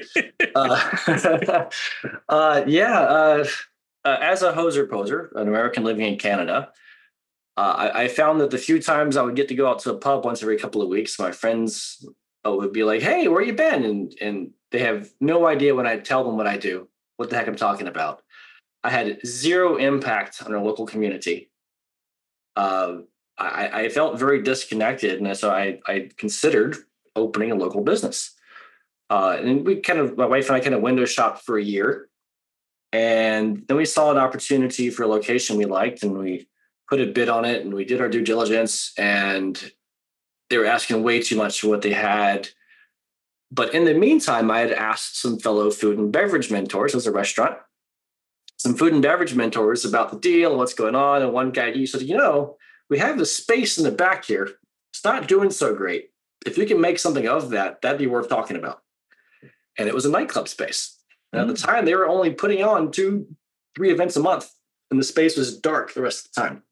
uh, uh, yeah, uh, uh, as a hoser poser, an American living in Canada, Uh, I, I found that the few times I would get to go out to a pub once every couple of weeks, my friends uh, would be like, "Hey, where you been?" And and they have no idea when I tell them what I do, what the heck I'm talking about. I had zero impact on our local community. Uh, I, I felt very disconnected, and so I, I considered opening a local business. Uh, and we kind of, my wife and I kind of window shopped for a year, and then we saw an opportunity for a location we liked, and we put a bid on it, and we did our due diligence, and they were asking way too much for what they had. But in the meantime, I had asked some fellow food and beverage mentors, as a restaurant, some food and beverage mentors about the deal and what's going on. And one guy, he said, you know, we have the space in the back here. It's not doing so great. If you can make something of that, that'd be worth talking about. And it was a nightclub space. And mm-hmm. at the time, they were only putting on two, three events a month, and the space was dark the rest of the time.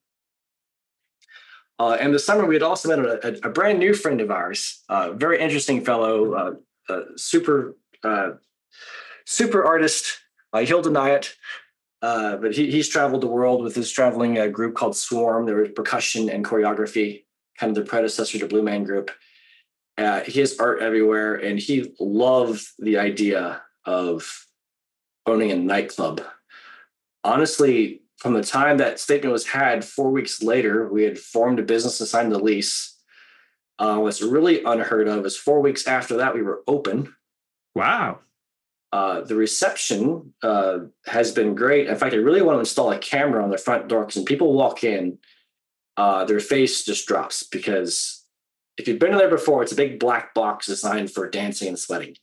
Uh, and this summer, we had also met a, a, a brand new friend of ours, a uh, very interesting fellow, uh, uh, super, uh, super artist. Uh, he'll deny it, uh, but he, he's traveled the world with his traveling uh, group called Swarm. There was percussion and choreography, kind of the predecessor to Blue Man Group. Uh, he has art everywhere, and he loved the idea of owning a nightclub. Honestly, from the time that statement was had, four weeks later, we had formed a business and signed the lease. Uh, what's really unheard of is four weeks after that, we were open. Wow. Uh, the reception uh, has been great. In fact, I really want to install a camera on the front door, because when people walk in, uh, their face just drops, because if you've been in there before, it's a big black box designed for dancing and sweating.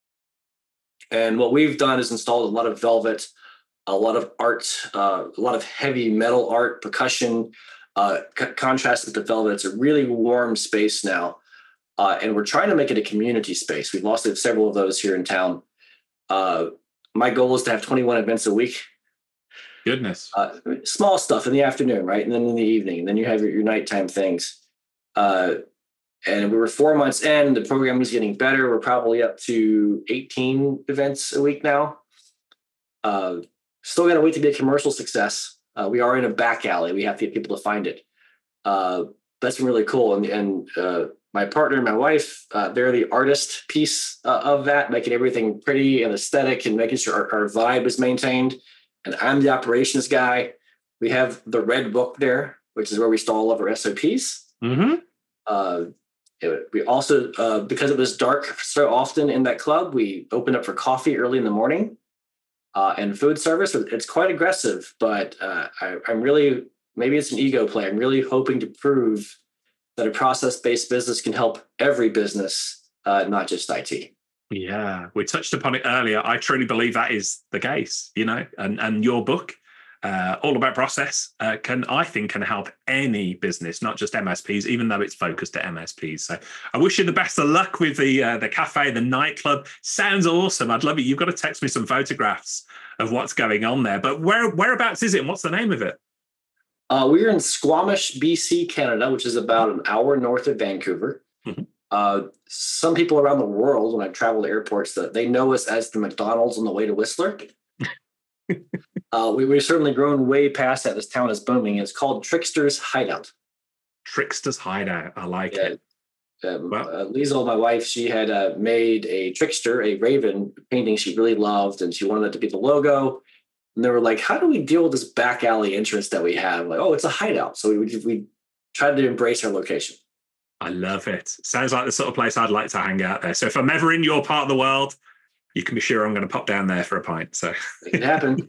And what we've done is installed a lot of velvet, a lot of art, uh, a lot of heavy metal art, percussion, uh, c- contrast with the velvet. It's a really warm space now. Uh, and we're trying to make it a community space. We've lost several of those here in town. Uh, my goal is to have twenty-one events a week. Goodness. Uh, small stuff in the afternoon, right? And then in the evening, and then you have your, your nighttime things. Uh, and we were four months in, the program is getting better. We're probably up to eighteen events a week now. Uh, Still got to wait to be a commercial success. Uh, we are in a back alley. We have to get people to find it. Uh, that's been really cool. And, and uh, my partner and my wife, uh, they're the artist piece uh, of that, making everything pretty and aesthetic and making sure our, our vibe is maintained. And I'm the operations guy. We have the red book there, which is where we store all of our S O Ps. Mm-hmm. Uh, it, we also, uh, because it was dark so often in that club, we opened up for coffee early in the morning. Uh, and food service, it's quite aggressive, but uh, I, I'm really, maybe it's an ego play. I'm really hoping to prove that a process-based business can help every business, uh, not just I T. Yeah, we touched upon it earlier. I truly believe that is the case, you know, and, and your book, uh, All About Process, uh, can, I think, can help any business, not just M S Ps, even though it's focused at M S Ps. So I wish you the best of luck with the uh, the cafe, the nightclub. Sounds awesome. I'd love it. You've got to text me some photographs of what's going on there. But where whereabouts is it, and what's the name of it? Uh, we're in Squamish, B C, Canada, which is about an hour north of Vancouver. Mm-hmm. Uh, some people around the world, when I travel to airports, that they know us as the McDonald's on the way to Whistler. uh, we, we've certainly grown way past that. This town is booming. It's called Trickster's Hideout. Trickster's Hideout. I like yeah. it. Um, well, uh, Liesel, my wife, she had uh, made a Trickster, a Raven painting she really loved, and she wanted it to be the logo. And they were like, how do we deal with this back alley entrance that we have? Like, oh, it's a hideout. So we, we tried to embrace our location. I love it. Sounds like the sort of place I'd like to hang out there. So if I'm ever in your part of the world, you can be sure I'm going to pop down there for a pint. So it can happen.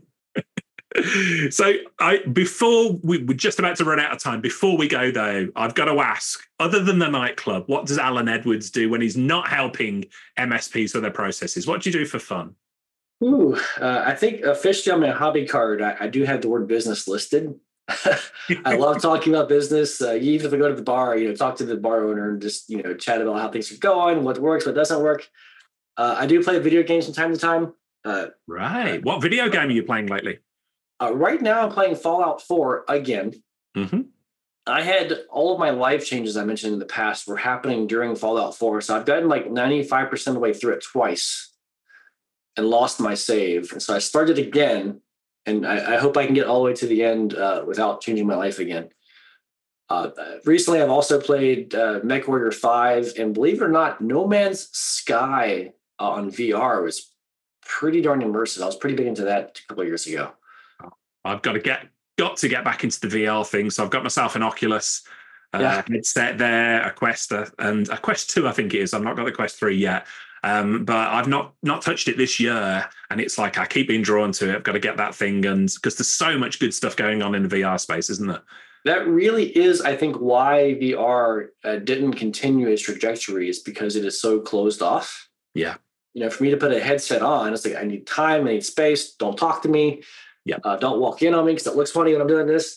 So I, before we, we're just about to run out of time, before we go though, I've got to ask, other than the nightclub, what does Alan Edwards do when he's not helping M S Ps with their processes? What do you do for fun? Ooh, uh, I think officially on my hobby card, I, I do have the word business listed. I love talking about business. Uh, even if I go to the bar, you know, talk to the bar owner and just, you know, chat about how things are going, what works, what doesn't work. Uh, I do play video games from time to time. Uh, right. What video game are you playing lately? Uh, right now, I'm playing Fallout four again. Mm-hmm. I had all of my life changes I mentioned in the past were happening during Fallout four. So I've gotten like ninety-five percent of the way through it twice and lost my save. And so I started again, and I, I hope I can get all the way to the end uh, without changing my life again. Uh, recently, I've also played uh, MechWarrior five, and believe it or not, No Man's Sky uh, on V R was pretty darn immersive. I was pretty big into that a couple of years ago. I've got to get got to get back into the V R thing. So I've got myself an Oculus uh, yeah. headset there, a Quest, uh, and a Quest two, I think it is. I've not got the Quest three yet, um, but I've not not touched it this year. And it's like I keep being drawn to it. I've got to get that thing, and because there's so much good stuff going on in the V R space, isn't there? That really is, I think, why V R uh, didn't continue its trajectory, is because it is so closed off. Yeah. You know, for me to put a headset on, it's like, I need time, I need space. Don't talk to me. Yeah. Uh, don't walk in on me because it looks funny when I'm doing this.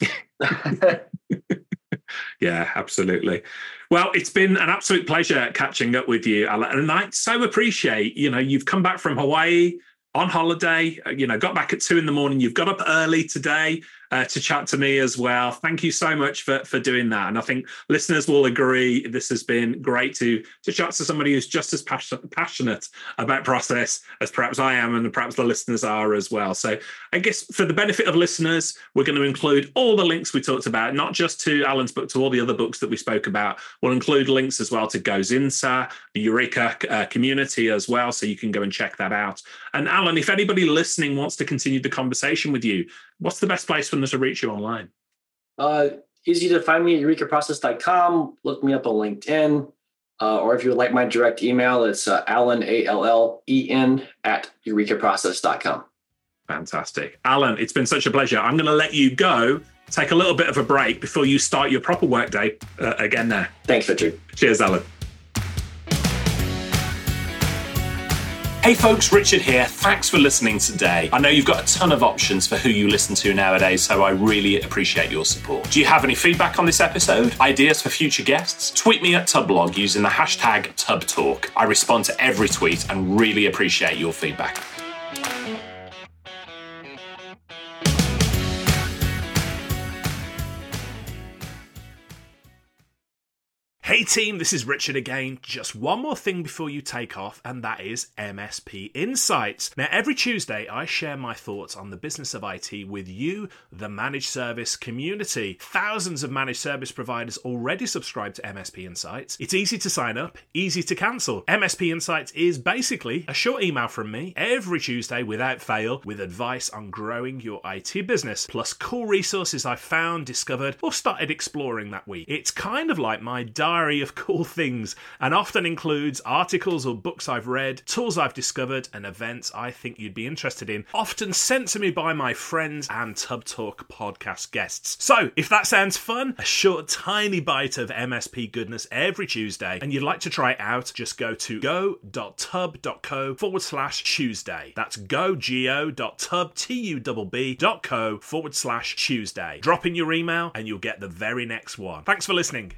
Yeah, absolutely. Well, it's been an absolute pleasure catching up with you, Alan. And I so appreciate, you know, you've come back from Hawaii on holiday, you know, got back at two in the morning. You've got up early today uh, to chat to me as well. Thank you so much for, for doing that. And I think listeners will agree this has been great to, to chat to somebody who's just as passion, passionate about process as perhaps I am, and perhaps the listeners are as well. So I guess for the benefit of listeners, we're going to include all the links we talked about, not just to Alan's book, to all the other books that we spoke about. We'll include links as well to GoZinsa, the Eureka uh, community as well, so you can go and check that out. And Alan, if anybody listening wants to continue the conversation with you, what's the best place for them to reach you online? Uh, easy to find me at eureka process dot com. Look me up on LinkedIn. Uh, or if you would like my direct email, it's uh, Allen, A L L E N, at eureka process dot com. Fantastic. Alan, it's been such a pleasure. I'm going to let you go, take a little bit of a break before you start your proper workday uh, again there. Thanks, Richard. Cheers, Alan. Hey folks, Richard here. Thanks for listening today. I know you've got a ton of options for who you listen to nowadays, so I really appreciate your support. Do you have any feedback on this episode? Ideas for future guests? Tweet me at Tublog using the hashtag TubTalk. I respond to every tweet and really appreciate your feedback. Hey team, this is Richard again. Just one more thing before you take off, and that is M S P Insights. Now, every Tuesday, I share my thoughts on the business of I T with you, the managed service community. Thousands of managed service providers already subscribe to M S P Insights. It's easy to sign up, easy to cancel. M S P Insights is basically a short email from me every Tuesday without fail with advice on growing your I T business, plus cool resources I've found, discovered, or started exploring that week. It's kind of like my diary of cool things, and often includes articles or books I've read, tools I've discovered, and events I think you'd be interested in, often sent to me by my friends and Tub Talk podcast guests. So, if that sounds fun, a short tiny bite of M S P goodness every Tuesday, and you'd like to try it out, just go to go.tub.co forward slash Tuesday. That's go.go.tub, T-U-B-B dot co forward slash Tuesday. Drop in your email and you'll get the very next one. Thanks for listening.